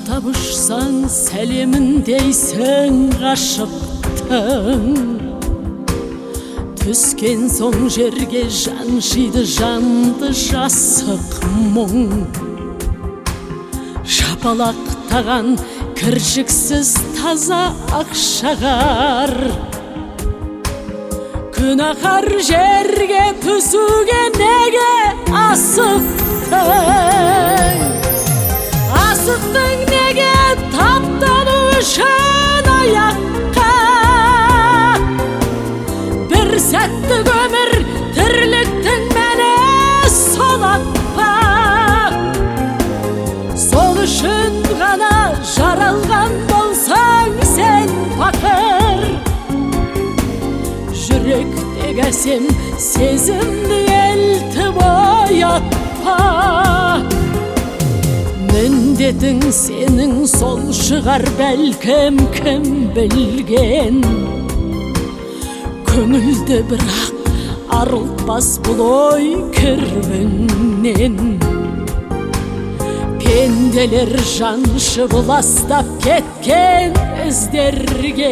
табышсаң сәлемін дейсің ғашықтың, түскен соң жерге жаншиды жанды жасық мұң. Жапалақтаған кіршіксіз таза ақшағар, күнәһар жерге түсуге неге асықтың? Асықтың неге таптану үшін аяққа? Бір сәттік өмір тірліктің мәні солақ па? Сол үшін ғана жаралған болсаң сен пақыр, жүректегі әсем сезімді елтіп оятпа. Міндетің сенің сол шығар бәлкім, кім білген. Көңілді бірақ арылтпас бұл ой кірбіңнен. Пенделер жаншып ластап кеткен іздерге,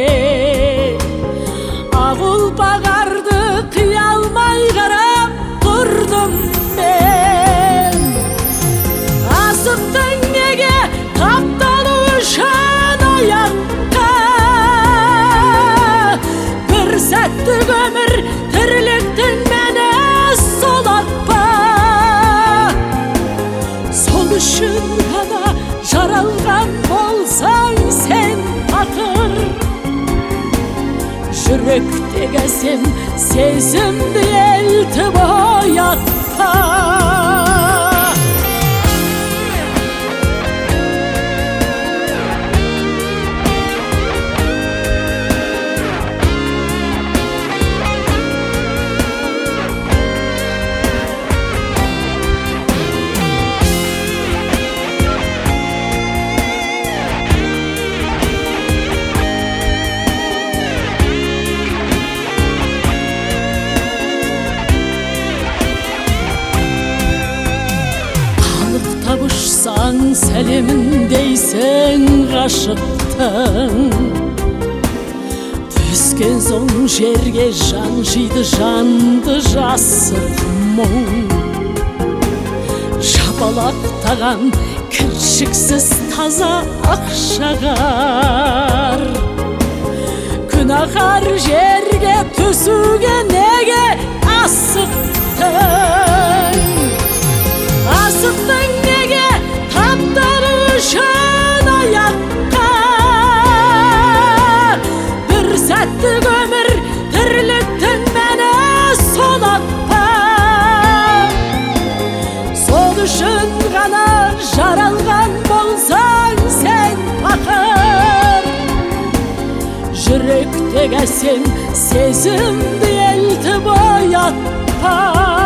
ақ ұлпағарды қия алмай қарап тұрдым мен. Асықтың неге таптану үшін аяққа? Бір сәттік өмір тірліктің мәні солақ па? Сол үшін ғана жаралған болсаң сен пақыр, жүректегі әсем сезімді елтіп оятпа. Табышсаң сәлемін дейсің ғашықтың, түскен соң жерге жаншиды жанды жасық мұң. Жапалақтаған кіршіксіз таза ақшағар, күнәһар жерге түсуге неге асықтың? Асықтың неге таптану үшін аяққа? Бір сәттік өмір тірліктің мәні солақ па? Сол үшін ғана жаралған болсаң сен пақыр, жүректегі әсем сезімді елтіп оятпа.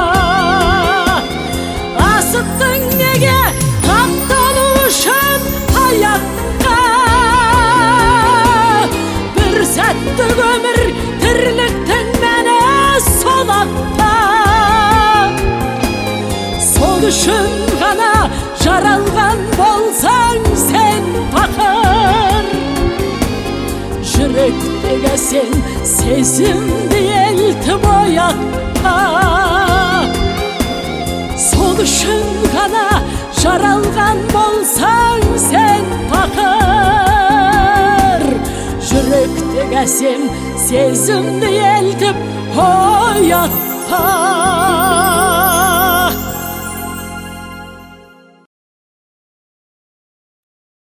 Асықтың неге таптану үшін аяққа? Бір сәттік өмір тірліктің мәні солақ па? Сол үшін ғана жаралған болсаң сен пақыр, жүректегі әсем сезімді елтіп оятпа. Сол үшін ғана жаралған болсаң сен пақыр, жүректегі әсем сезімді елтіп оятпа.